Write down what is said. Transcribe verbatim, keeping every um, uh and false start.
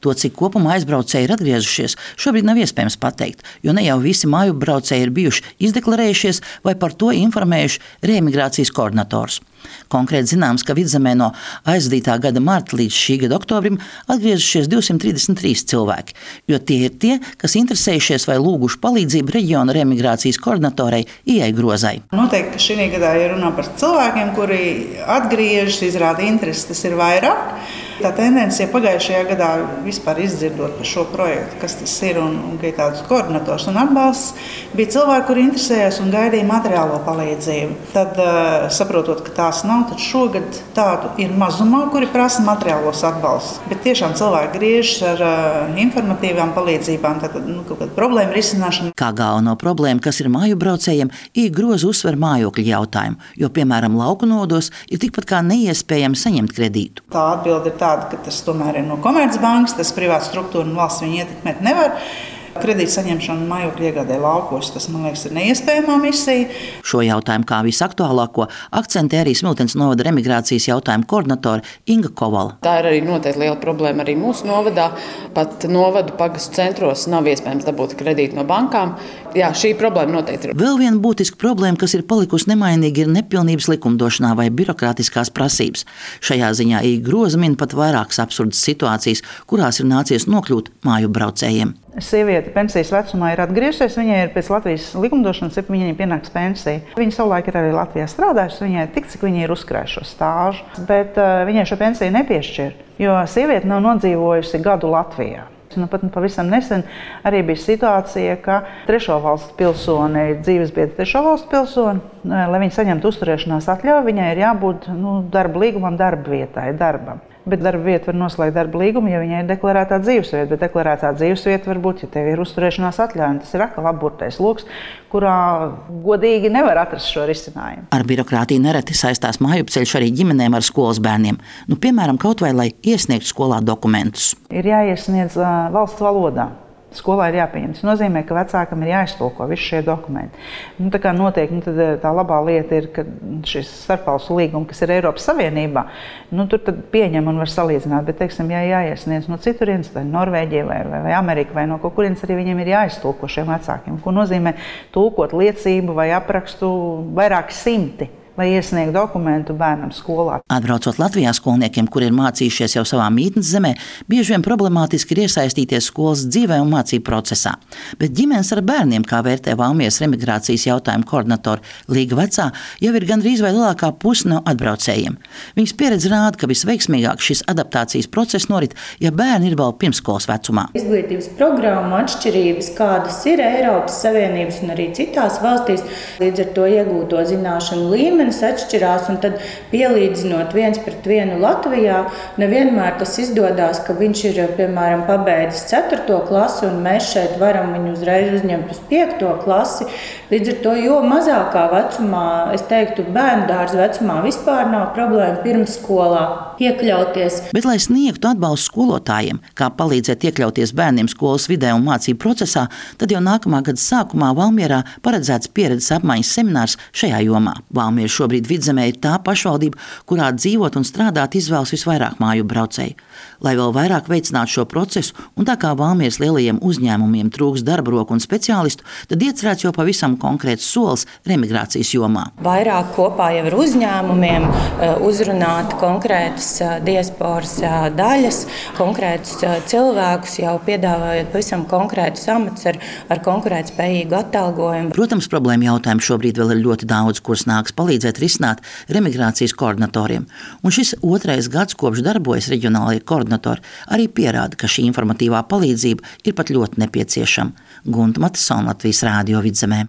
To, cik kopumā aizbraucēji ir atgriezušies, šobrīd nav iespējams pateikt, jo ne jau visi māju braucēji ir bijuši izdeklarējušies vai par to informējuši reemigrācijas koordinatorus. Konkrēti zināms, ka Vidzemē no aizvadītā gada marta līdz šī gada oktobrim atgriezušies divsimt trīsdesmit trīs cilvēki, jo tie ir tie, kas interesējušies vai lūguši palīdzību reģiona reemigrācijas koordinatorei Ijai Grozai. Noteikti, ka šī gadā ir runā par cilvēkiem, kuri atgriežas, izrāda interesi, tas ir vairāk. Tā tendencija pagājušajā gadā vispār izdzirdot par šo projektu, kas tas ir un, un ka ir tāds koordinators un atbalsts, bija cilvēki, kuri interesējās un gaidīja materiālo palīdzību. Tad, uh, saprotot, ka tās nav, tad šogad tādu ir mazumā, kuri prasa materiālos atbalstus. Bet tiešām cilvēki griežas ar uh, informatīvām palīdzībām, tad nu, kaut kāda problēma risināšana. Kā galveno problēmu, kas ir māju braucējiem, Ija Groza uzsver mājokļu jautājumu, jo, piemēram, lauku nodos ir tikpat kā neiespējami saņemt kredītu. Tā atbilde ir tā, ka tas tomēr ir no Komercbankas, tas privāta struktūra un valsts viņu ietekmēt nevar. Kredīta saņemšana mājokļu iegādē laukos, tas, man liekas, ir neiespējamā misija. Šo jautājumu kā visaktuālāko akcentē arī Smiltenes novada remigrācijas jautājumu koordinatore Inga Kovala. Tā ir arī noteikti liela problēma arī mūsu novadā. Pat novadu pagastu centros nav iespējams dabūt kredītu no bankām. Jā, šī problēma noteikti ir. Vēl viena būtiska problēma, kas ir palikusi nemainīga, ir nepilnības likumdošanā vai birokrātiskās prasības. Šajā ziņā Ija Groza min pat vairākas absurdas situācijas, kurās ir nācies nokļūt māju braucējiem. Sieviete pensijas vecumā ir atgriezusies, viņai ir pēc Latvijas likumdošanas, ja viņai pienāks pensija. Viņa savulaik ir arī Latvijā strādājusi, viņai tik, cik viņa ir uzkrājuši šo stāžu, bet uh, viņai šo pensiju nepiešķir, jo sieviete nav nodzīvojusi gadu Latvijā. Nu, pat pavisam nesen arī bija situācija, ka trešo valstu pilsone ir dzīvesbiedra trešo valstu pilsone. Lai viņa saņemtu uzturēšanās atļauju, viņai ir jābūt nu, darba līgumam, darba vietai, darbam. Bet darba vieta var noslēgt darba līgumu, ja viņai ir deklarētā dzīvesvieta. Bet deklarētā dzīvesvieta var būt, ja tev ir uzturēšanās atļauja. Tas ir atkal apburtais loks, kurā godīgi nevar atrast šo risinājumu. Ar birokrātiju nereti saistās mājupceļš arī ģimenēm ar skolas bērniem. Nu, piemēram, kaut vai lai iesniegtu skolā dokumentus. Ir jāiesniedz uh, valsts valodā. Skolā ir jāpieņem. Tas nozīmē, ka vecākam ir jāiztulko visi šie dokumenti. Nu, tā kā notiek, nu, tad tā labā lieta ir, ka šis starpvalstu līgums, kas ir Eiropas Savienībā, nu, tur tad pieņem un var salīdzināt. Bet, teiksim, ja jāiesniedz no citurienes, vai Norvēģija vai, vai, vai Amerika vai no kaut kurienes, arī viņiem ir jāiztulko šiem vecākiem. Ko nozīmē tulkot liecību vai aprakstu vairāki simti, lai iesniegtu dokumentu bērnam skolā. Atbraucot Latvijā skolniekiem, kuri ir mācījušies jau savā mītnes zemē, bieži vien problemātiski ir iesaistīties skolas dzīvē un mācību procesā. Bet ģimenes ar bērniem, kā vērtē Valmieras remigrācijas jautājumu koordinatori Līga Vecā, jau ir gandrīz vai lielākā puse no atbraucējiem. Viņas pieredze rāda, ka visveiksmīgāk šis adaptācijas process norit, ja bērni ir vēl pirmsskolas vecumā. Izglītības programmu atšķirības, kādas ir Eiropas Savienības un arī citās valstīs, līdz ar to iegūto zināšanu līmeni atšķirās, un tad pielīdzinot viens pret vienu Latvijā, nevienmēr tas izdodas, ka viņš ir, piemēram, pabeidzis ceturto klasi, un mēs šeit varam viņu uzreiz uzņemt uz piekto klasi. Līdz ar to, jo mazākā vecumā, es teiktu, bērnu dārza vecumā vispār nav problēma pirmsskolā iekļauties. Bet, lai sniegtu atbalstu skolotājiem, kā palīdzēt iekļauties bērniem skolas vidē un mācību procesā, tad jau nākamā gada sākumā Valmierā paredzēts pieredzes apmaiņas seminārs šajā jomā. Valmiera šobrīd Vidzemē ir tā pašvaldība, kurā dzīvot un strādāt izvēlas visvairāk māju braucēju. Lai vēl vairāk veicinātu šo procesu, un tā kā Valmieras lielajiem uzņēmumiem trūks darba roku un speciālistu, tad iecerēts jau pavisam konkrēts solis remigrācijas jomā. Vairāk kopā jau ar uzņēmumiem uzrunāt konkrētas diasporas daļas, konkrētus cilvēkus, jau piedāvājot pavisam konkrētus amatus ar, ar konkurētspējīgu atalgojumu. Protams, problēma jautājumu šobrīd vēl ir ļoti daudz, kurus nāks palīdzēt risināt remigrācijas koordinatoriem. Un šis otrais gads, kopš darbojas reģionālajie koordinatori, arī pierāda, ka šī informatīvā palīdzība ir pat ļoti nepieciešama. Gunta Matisona, Latvijas Rādio Vidzemē.